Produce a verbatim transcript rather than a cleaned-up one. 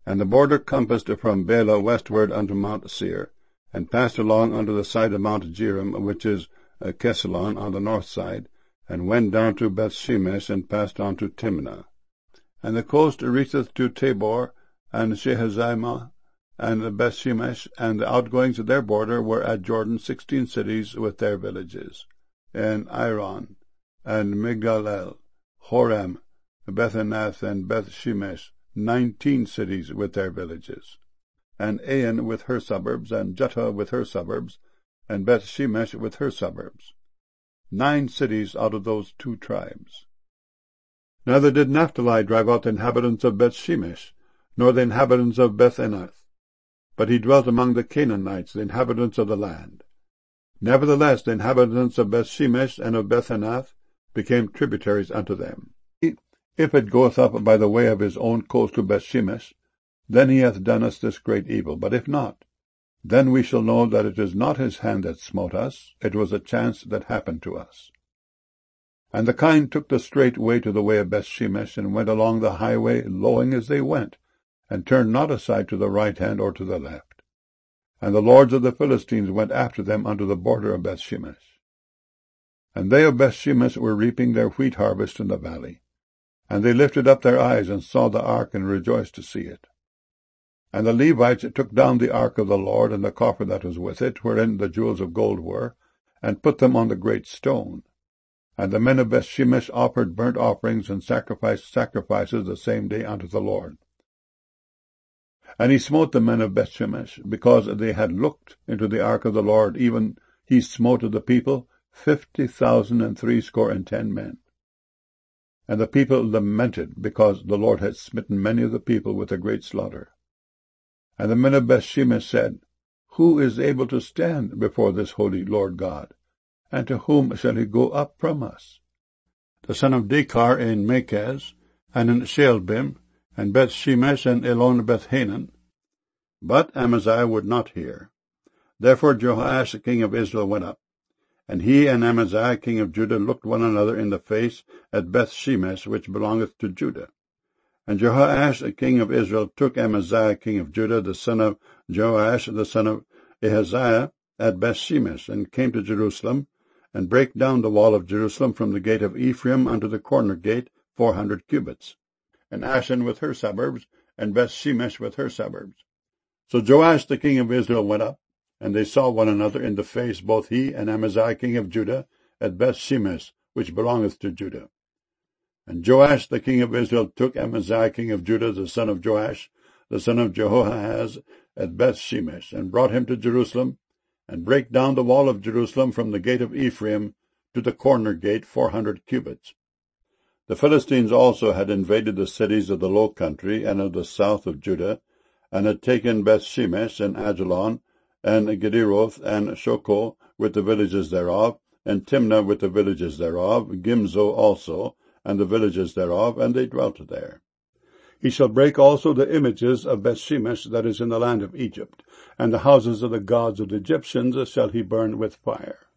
And the border compassed from Bela westward unto Mount Seir, and passed along unto the side of Mount Jearim, which is uh, Kesalon, on the north side, and went down to Bethshemesh, and passed on to Timnah. And the coast reacheth to Tabor, and Shehazimah, and Bethshemesh, and the outgoings of their border were at Jordan sixteen cities with their villages, and Iron, and Migdalel, Horem, Bethanath, and Bethshemesh, nineteen cities with their villages, and Ain with her suburbs, and Juttah with her suburbs, and Bethshemesh with her suburbs, nine cities out of those two tribes. Neither did Naphtali drive out the inhabitants of Bethshemesh, nor the inhabitants of Bethanath, but he dwelt among the Canaanites, the inhabitants of the land. Nevertheless, the inhabitants of Bethshemesh and of Bethanath became tributaries unto them. If it goeth up by the way of his own coast to Bethshemesh, then he hath done us this great evil. But if not, then we shall know that it is not his hand that smote us, it was a chance that happened to us. And the kine took the straight way to the way of Bethshemesh, and went along the highway, lowing as they went, and turned not aside to the right hand or to the left. And the lords of the Philistines went after them unto the border of Bethshemesh. And they of Bethshemesh were reaping their wheat harvest in the valley. And they lifted up their eyes, and saw the ark, and rejoiced to see it. And the Levites took down the ark of the Lord, and the coffer that was with it, wherein the jewels of gold were, and put them on the great stone. And the men of Bethshemesh offered burnt offerings, and sacrificed sacrifices the same day unto the Lord. And he smote the men of Bethshemesh, because they had looked into the ark of the Lord, even he smote of the people fifty thousand and threescore and ten men. And the people lamented, because the Lord had smitten many of the people with a great slaughter. And the men of Bethshemesh said, Who is able to stand before this holy Lord God? And to whom shall he go up from us? The son of Dekar in Makaz, and in Shaalbim, and Bethshemesh, and Elon Bethhanan. But Amaziah would not hear. Therefore Jehoash the king of Israel went up. And he and Amaziah king of Judah looked one another in the face at Bethshemesh, which belongeth to Judah. And Jehoash the king of Israel took Amaziah king of Judah, the son of Joash, the son of Ahaziah, at Bethshemesh, and came to Jerusalem, and brake down the wall of Jerusalem from the gate of Ephraim unto the corner gate four hundred cubits, and Ashan with her suburbs, and Bethshemesh with her suburbs. So Joash the king of Israel went up, and they saw one another in the face, both he and Amaziah king of Judah, at Bethshemesh, which belongeth to Judah. And Joash the king of Israel took Amaziah king of Judah, the son of Joash, the son of Jehoahaz, at Bethshemesh, and brought him to Jerusalem, and brake down the wall of Jerusalem from the gate of Ephraim to the corner gate four hundred cubits. The Philistines also had invaded the cities of the low country and of the south of Judah, and had taken Bethshemesh, and Ajalon, and Gederoth, and Shoko, with the villages thereof, and Timnah with the villages thereof, Gimzo also, and the villages thereof, and they dwelt there. He shall break also the images of Bethshemesh that is in the land of Egypt, and the houses of the gods of the Egyptians shall he burn with fire.